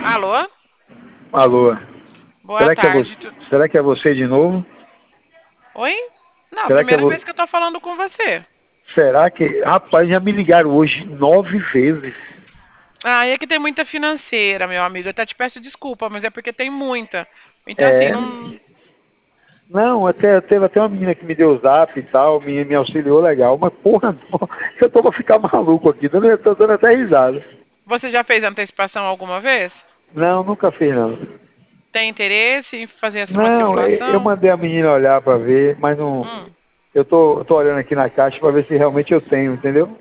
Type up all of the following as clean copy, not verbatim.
Alô? Alô, Boa será que é tarde. você, será que é você de novo? Oi? Não, Será que é primeira você? vez que eu tô falando com você. Será que, rapaz, já me ligaram hoje 9 vezes. Ah, é que tem muita financeira, meu amigo. Eu até te peço desculpa, mas é porque tem muita. Então, assim, É, não. não, até teve até uma menina que me deu o zap e tal, me auxiliou legal, mas porra, não, eu tô pra ficar maluco aqui, tô dando até risada. Você já fez antecipação alguma vez? Não, nunca fiz não. Tem interesse em fazer uma Não, eu simulação? mandei a menina olhar pra ver, mas não, Hum. eu tô olhando aqui na caixa pra ver se realmente eu tenho, entendeu?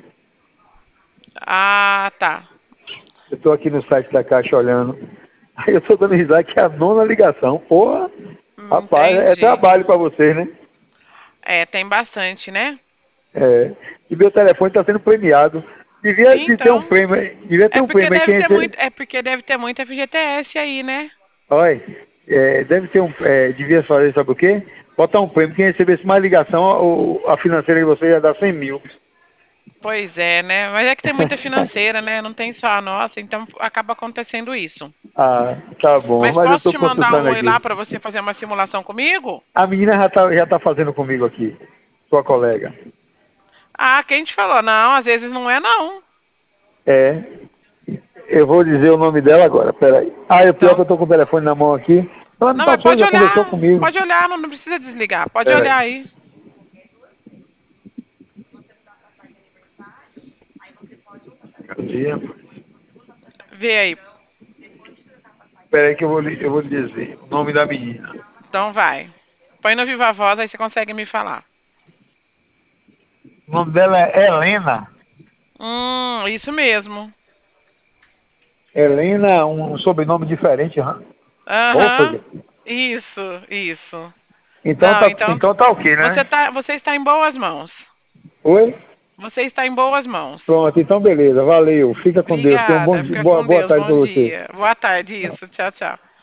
Ah, tá. Eu tô aqui no site da caixa olhando. Aí eu tô dando risada que é a nona ligação. Porra, rapaz, é Entendi. trabalho pra vocês, né? É, tem bastante, né? É. E meu telefone está sendo premiado. Devia de ter um Então, prêmio, devia ter é um porque prêmio aí que deve a ter gente. muito, é porque deve ter muito FGTS aí, né? Olha, deve ter um. Devia fazer, sabe o quê? Botar um prêmio. Quem recebesse mais ligação, a financeira de vocês ia dar 100 mil. Pois é, né? Mas é que tem muita financeira, né? Não tem só a nossa, então acaba acontecendo isso. Ah, tá bom. Mas Mas eu posso estou te mandar um consultando oi lá aqui. para você fazer uma simulação comigo? A menina já tá fazendo comigo aqui. Sua colega. Ah, quem te falou? Não, às vezes não é não. É. Eu vou dizer o nome dela agora, peraí. Ah, é pior que eu Então, tô com o telefone na mão aqui. Ela me não, mas passou, já conversou comigo. pode olhar, não precisa desligar. Pode olhar Peraí. aí. Cadê? Vê aí. Peraí que eu vou lhe dizer o nome da menina. Então vai. Põe no Viva Voz, aí você consegue me falar. O nome dela é Helena. Isso mesmo. Helena, um sobrenome diferente, hã? Opa, Aham. gente. Isso. Então Não, tá, então então tá ok, né? você está em boas mãos. Oi? Você está em boas mãos. Pronto, então beleza, valeu. Fica com Deus. Tenha um bom Obrigada. dia. Fica Boa, com boa Deus. tarde Bom pra você. dia. Boa tarde. Isso. Tchau, tchau.